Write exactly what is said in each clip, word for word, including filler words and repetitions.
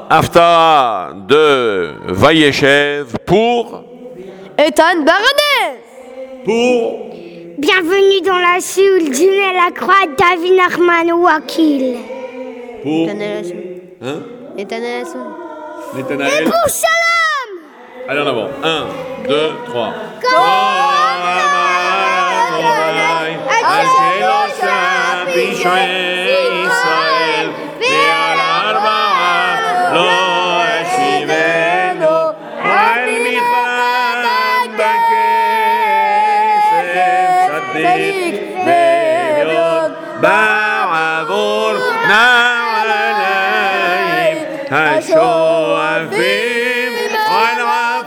Haftara de Vayeshev pour Ethan Baranès. Pour Bienvenue dans la Séoul, Dieu la croix, David Nachman Wakil. Pour Hein Nathanaël. Nathanaël. Et pour Shalom. Allez en avant. un, deux, trois. השואפים על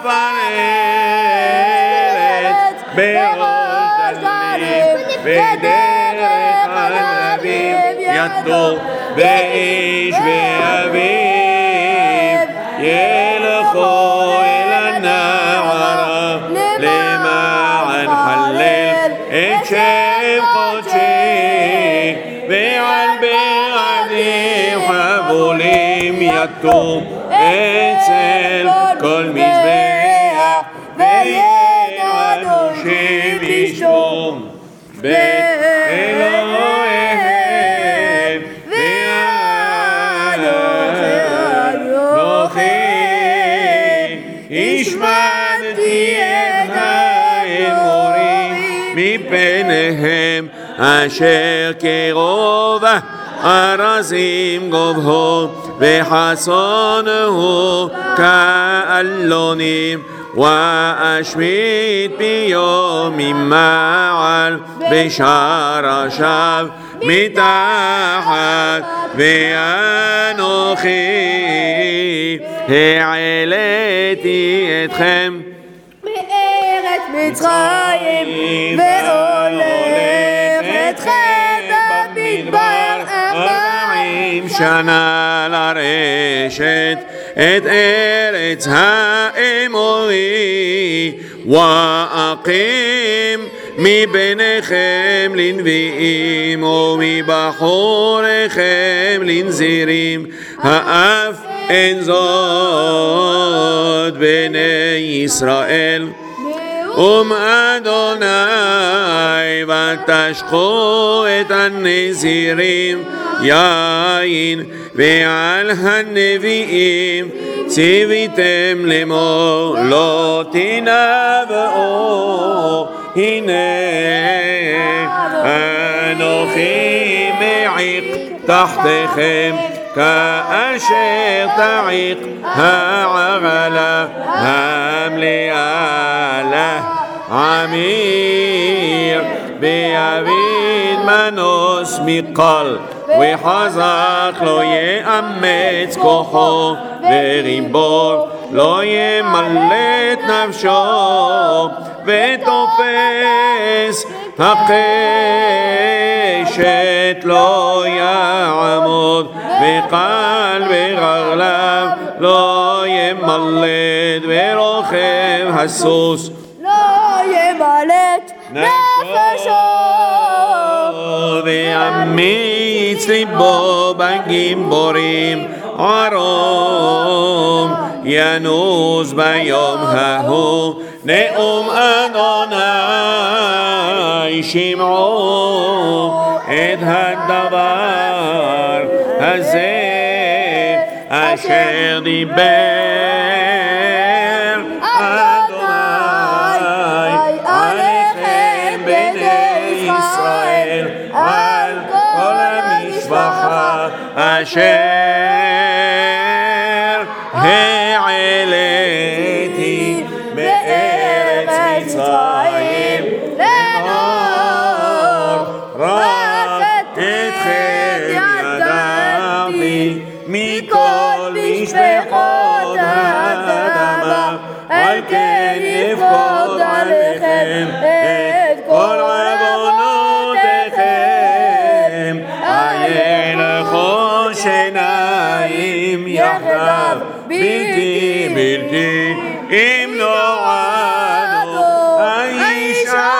עפרת בראש דלים בדרך הנביאים יתור באיש ואביו ילכו אל הנערה למען חלל את שם קודשי ועל בגדים חבולים יתום אצל כל מזבח וידענו שם ישום באלוהיהם ואנוכי השמדתי את האמורים מפניהם אשר קרובה ארזים גובהו וחסונו כאלונים ואשמיט ביום מעל בשרשיו מתחת ואנוכי העליתי אתכם מארץ מצרים והולך אתכם במדבר ארבעים שנה לרשת את ארץ האמורי ואקים מביניכם לנביאים ומבחוריכם לנזירים האף אין זאת בני ישראל אום אדוני ותשחו את הנזירים יין ועל הנביאים ציוויתם לאמור לא תנבאו הנה אנוכי מעיק תחתיכם כאשר תעיק העגלה המלאה לעמיר ויביא מנוס מקל וחזק לא יאמץ כוחו וריבור לא ימלא את נפשו ותופס הקשת לא יעמוד וקל ברגליו לא ימלט ורוכב הסוס לא ימלט נפשו ואמיץ ליבו בגיבורים ערום ינוס ביום ההוא נאום אדוני שמעו את הדבר הזה אשר דיבר אדוני עליכם בני ישראל על כל המשפחה אשר העליתי בארץ מצרים לאמור רק אתכם ידעתי מכל משפחות האדמה על כן אפקוד עליכם את כל עוונותיכם הילכו שיניים יחדיו בלתי בלתי אם נועדו הישר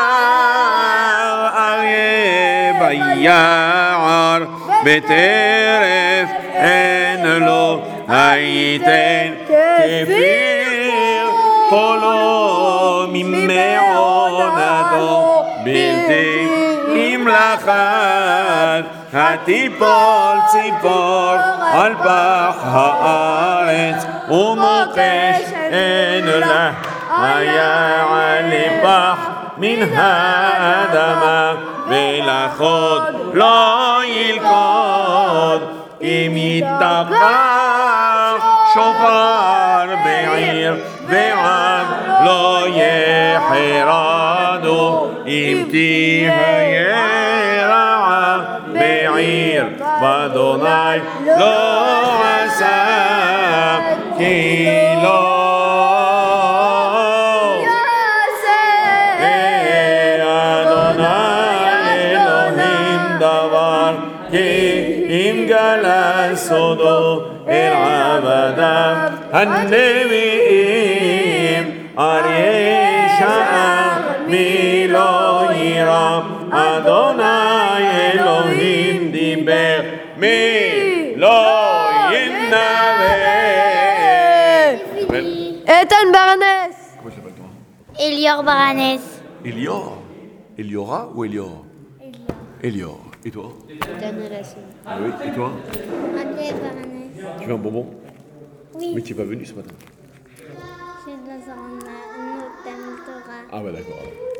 אריה ביער בטרף אין לו הייתן כפיר קולו ממעונתו בלתי נמלכת התיפול ציפור על פח הארץ ומוקש אין לה היה לפח מן האדמה ולחוד לא ילכוד אם יתקע שופר בעיר ועד לא יחרדו אם תהיה רעה בעיר ואדוני לא עשה כי לא אם גלה סודו אל עבדיו הנביאים אריה שאל מי לא יירא אדוני אלוהים דיבר מי לא ינבא. איתן ברנס. Comment s'appelle toi? Elior Baranès. Elior. Eliora ou Elior? Elior. Et toi? Ah oui, et toi? André Baranès. Tu veux un bonbon? Oui. Mais tu n'es pas venu ce matin. Je suis dans un autre thème Torah. Ah bah d'accord.